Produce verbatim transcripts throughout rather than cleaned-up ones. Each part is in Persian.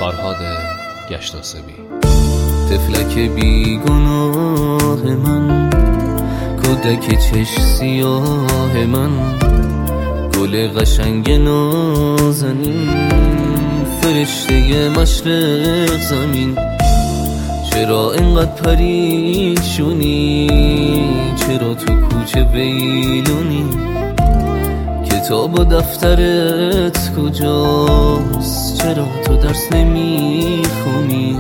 فرهاد گشتاسبی. طفلک بی گناه من، کودک چش سیاه من، گل قشنگ نازنین، فرشته مشرق زمین. چرا اینقدر پریشونی؟ چرا تو کوچه ویلونی؟ کتاب و دفترت کجاست؟ چرا تو درس نمیخونی؟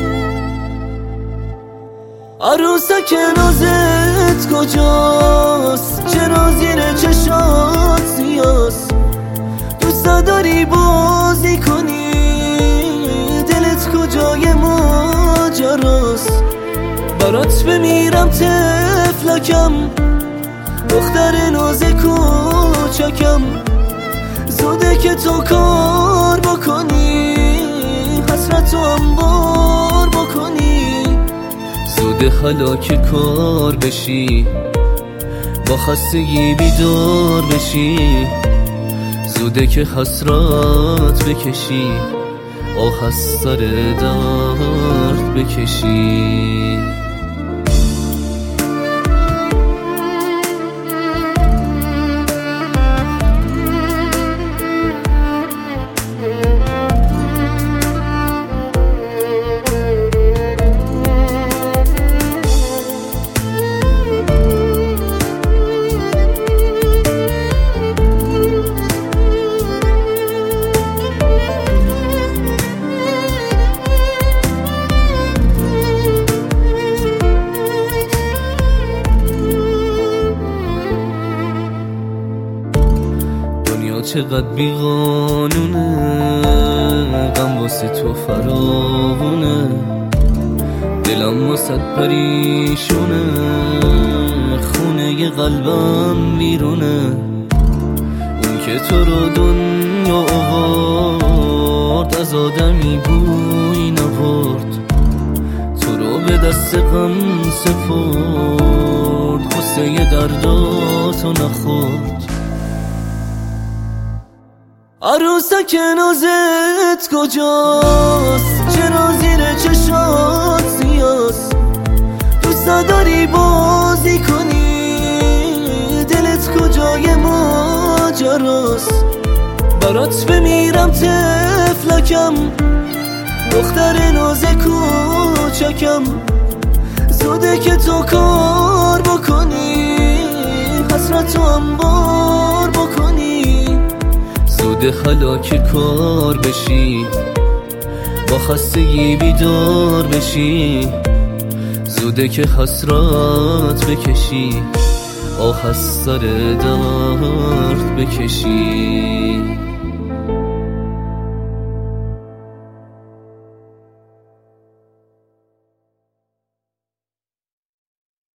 عروسک نازت کجاست؟ چرا زیر چشات سیاست؟ دوست داری بازی کنی؟ دلت کجای ماجراست؟ برات بمیرم طفلکم، دختر ناز کوچکم. زوده که تو کار بکنی، حسرتو انبار بکنی. زوده حالا که کار بشی، با خستگی بیدار بشی. زوده که حسرت بکشی، آه از سر درد بکشی. چقدر بیقانونه، غم واسه تو فراونه. دلم واسه پریشونه، خونه قلبم بیرونه. اون که تو رو دنیا آورد، از آدمی بوی نبرد. تو رو به دست غم سپرد، غصه درداتو نخورد. عروسک نازت کجاست؟ چرا زیر چشات سیاست؟ دوست داری بازی کنی؟ دلت کجای ماجراست؟ برات بمیرم طفلکم، دختر ناز کوچکم. زوده که تو کار بکنی، حسرتو انبار بکنی. زوده حالا که کار بشی، با خستگی بیدار بشی. زوده که حسرت بکشی، آه از سر درد بکشی.